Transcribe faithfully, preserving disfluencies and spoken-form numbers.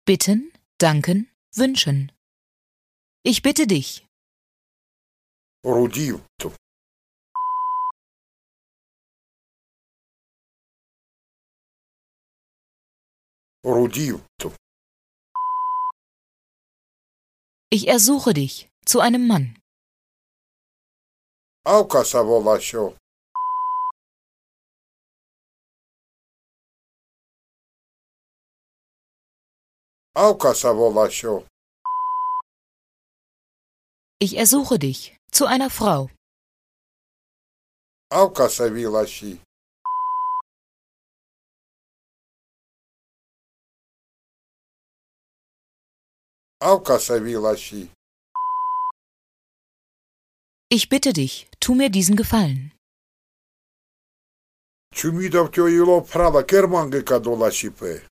Bitten, danken, wünschen. Ich bitte dich. Rudivtu. Rudivtu. Ich ersuche dich zu einem Mann. Auka savolasho. Auka savolasho. Ich ersuche dich zu einer Frau. Auka savilashi. Auka savilashi. Ich bitte dich, tu mir diesen Gefallen. Чумидав тё ило права керманге кадолашипе.